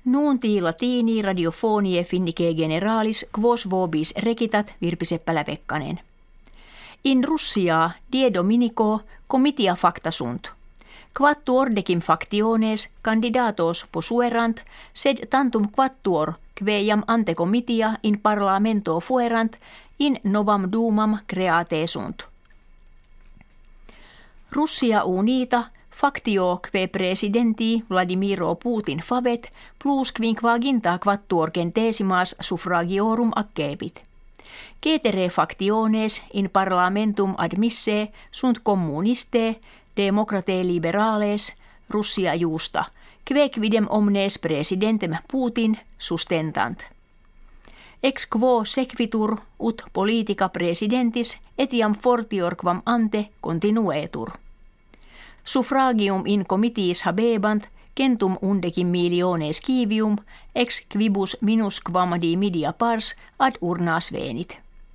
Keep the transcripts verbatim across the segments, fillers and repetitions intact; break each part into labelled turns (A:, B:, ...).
A: Nuunti latini radiofonie finnike generalis quos vobis recitat Virpi Seppälä-Pekkanen. In Russia die dominico comitia facta sunt. Quattuor decim factiones candidatos posuerant, sed tantum quattuor kve jam ante comitia in parlamento fuerant, in novam dumam create sunt. Russia unita factio kve presidenti Vladimiro Putin favet plus quinquaginta quattuor centesimas suffragiorum accepit. Cetere factiones in parlamentum admisse sunt communiste, democrate liberales, Russia justa, kve quidem omnes presidentem Putin sustentant. Ex quo sequitur ut politica presidentis etiam fortior quam ante continuetur. Suffragium in comitiis habebant centum undecim miliones civium ex quibus minusquam dimidia pars ad urnas venit.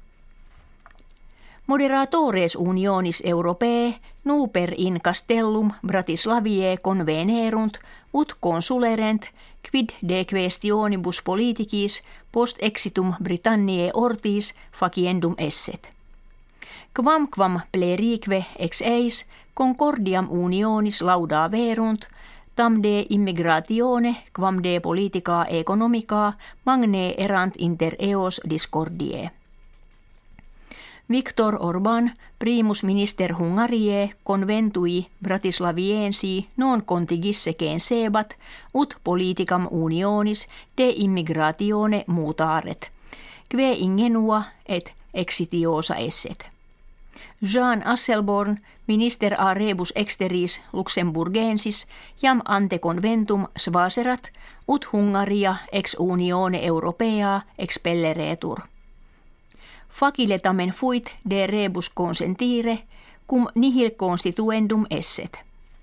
A: Moderatores unionis europee nuper in castellum Bratislaviae convenerunt ut consulerent quid de questionibus politicis post exitum Britanniae ortis faciendum esset. Quamquam plerique ex eis concordiam unionis lauda verunt, tam de immigratione quam de politica economica magne erant inter eos discordiae. Viktor Orbán, primus minister Hungariae, conventui Bratislaviensi non contigisseceen sebat, ut politicam unionis de immigratione mutaret, kve ingenua et exitiosa esset. Jean Asselborn, minister a rebus exteris Luxemburgensis, jam ante conventum svaserat, ut Hungaria ex unione europea expelleretur. Faciletamen fuit de rebus consentire, cum nihil constituendum esset.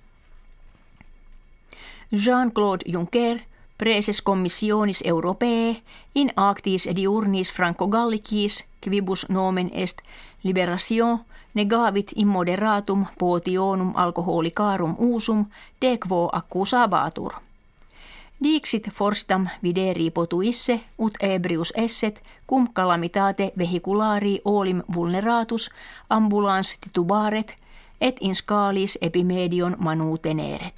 A: Jean-Claude Juncker, praeses commissionis europee, in actis diurnis Franco-Gallicis, quibus nomen est liberation, negavit immoderatum potionum alcoholicarum usum, de quo accusabatur. Dixit forsitam videri potuisse ut ebrius esset cum calamitate vehiculari olim vulneratus ambulans titubaret et in scalis epimedion manuteneret.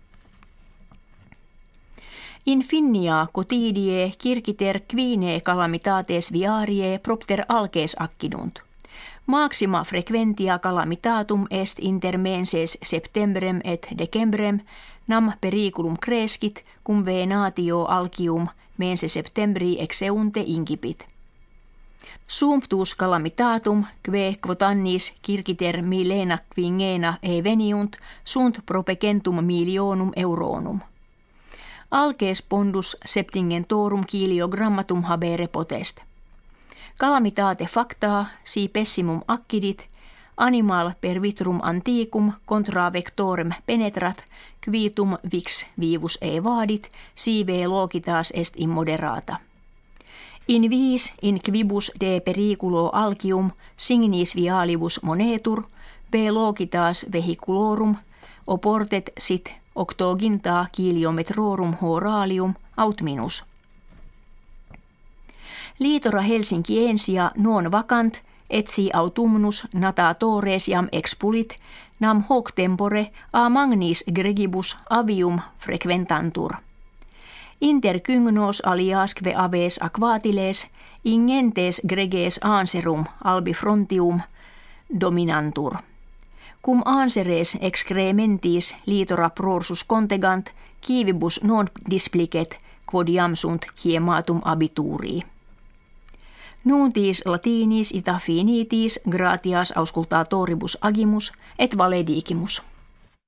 A: In finnia quotidie circiter quine calamitates viarie propter alces accidunt. Maxima frequentia calamitatum est inter menses septembrem et decembrem nam periculum crescit cum venatio alcium mense septembri exeunte incipit. Sumptus calamitatum kve quotannis circiter milena quingena eveniunt sunt propecentum milionum euronum. Alces pondus septingentorum kiliogrammatum habere potest. Calamitate facta si pessimum accidit, animal per vitrum antiquum contra vectorem penetrat, quitum vix vivus evadit, sive logitas est immoderata. In vis in quibus de periculo alcium signis vialibus monetur, b logitas vehiculorum, oportet sit octoginta kiliometrorum horalium aut minus. Liitora Helsinkiensia non vacant, etsi autumnus natatores jam expulit, nam hoc tempore a magnis gregibus avium frequentantur. Inter cygnos aliasque aves aquatiles, ingentes greges anserum albifrontium dominantur. Cum anseres excrementis liitora prorsus contegant, civibus non displicet, quod jam sunt hiematum abiturii. Nuntis latinis ita finitis gratias auscultatoribus agimus et valedigimus.